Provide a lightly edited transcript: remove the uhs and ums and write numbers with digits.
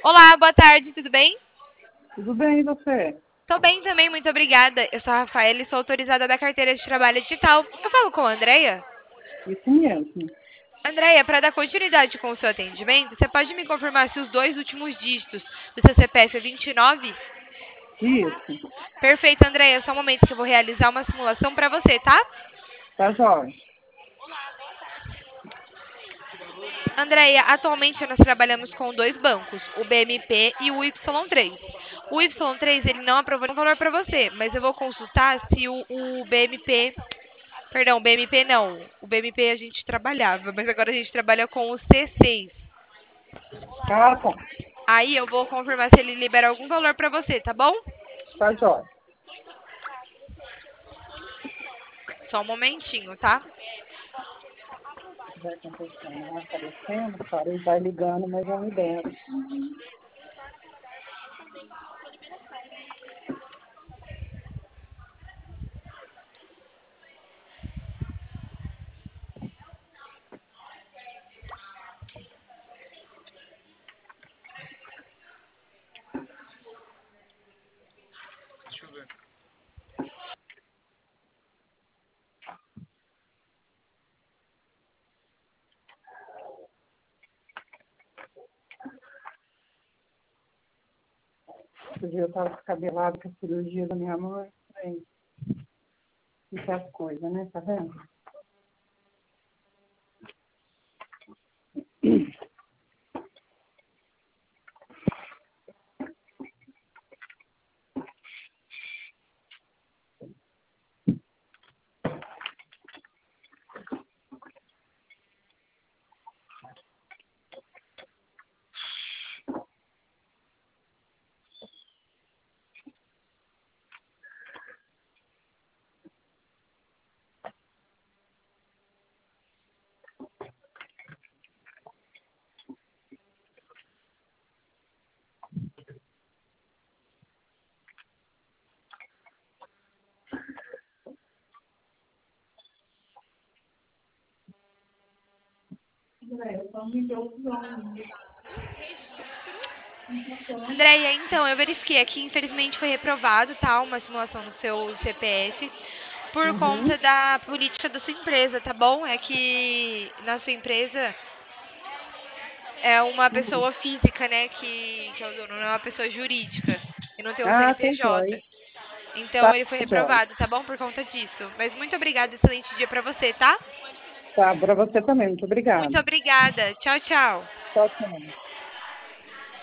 Olá, boa tarde, tudo bem? Tudo bem, e você? Tô bem também, muito obrigada. Eu sou a Rafaela e sou autorizada da carteira de trabalho digital. Eu falo com a Andrea? Isso mesmo. Andrea, para dar continuidade com o seu atendimento, você pode me confirmar se os dois últimos dígitos do seu CPF é 29? Isso. Perfeito, Andrea. Só um momento que eu vou realizar uma simulação para você, tá? Tá jóia. Andréia, atualmente nós trabalhamos com dois bancos, o BMP e o Y3. O Y3 ele não aprovou nenhum valor para você, mas eu vou consultar se o BMP, perdão, o BMP não, o BMP a gente trabalhava, mas agora a gente trabalha com o C6. Ah, tá. Aí eu vou confirmar se ele libera algum valor para você, tá bom? Tá jóia. Só um momentinho, tá? Vai acontecendo, vai aparecendo, parei, vai ligando, mas eu me lembro. Outro dia eu tava descabelado com a cirurgia da minha mãe. Aí, fica as coisas, né? Tá vendo? Eu só me deu o nome. Andréia, então, eu verifiquei aqui, infelizmente foi reprovado, tá? Uma simulação no seu CPF por Uhum. conta da política da sua empresa, tá bom? É que na sua empresa é uma Uhum. pessoa física, né, que é o dono, não é uma pessoa jurídica e não tem o Ah, tá CNPJ. jóia. Então Tá ele foi jóia. reprovado, tá bom? Por conta disso. Mas muito obrigada, excelente dia pra você, tá? Tá, pra você também. Muito Muito obrigada. obrigada. Tchau, tchau. Tchau, tchau.